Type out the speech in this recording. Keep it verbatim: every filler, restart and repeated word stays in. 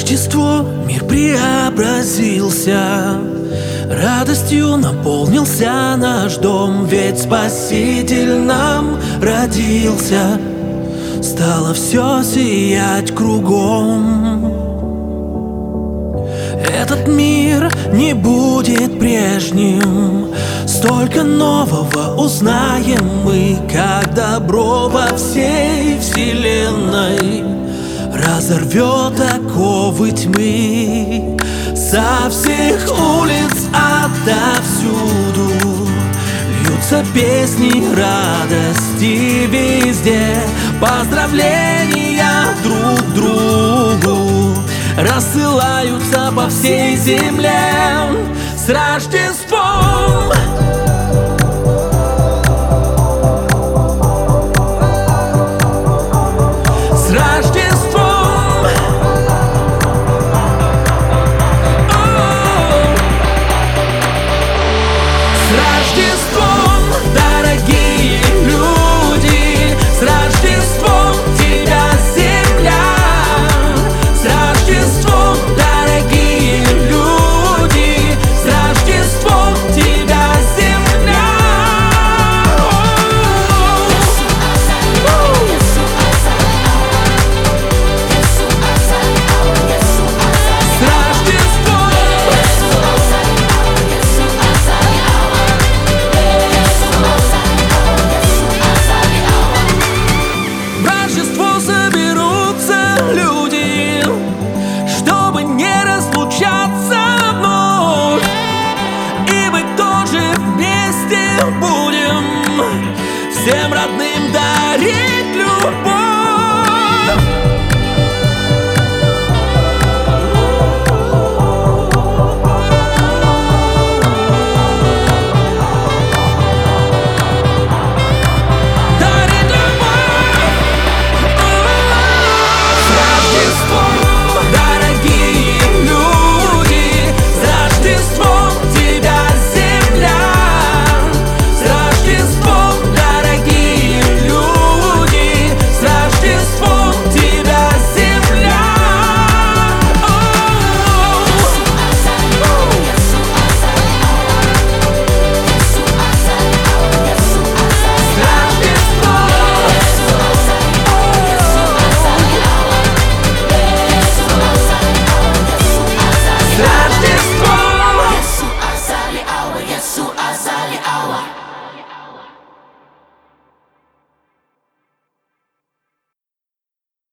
Рождество мир преобразился, радостью наполнился наш дом, ведь Спаситель нам родился. Стало все сиять кругом. Этот мир не будет прежним, столько нового узнаем мы, как добро во всей вселенной разорвет оковы тьмы. Со всех улиц отовсюду льются песни радости, везде поздравления друг другу рассылаются по всей земле. С Рождеством!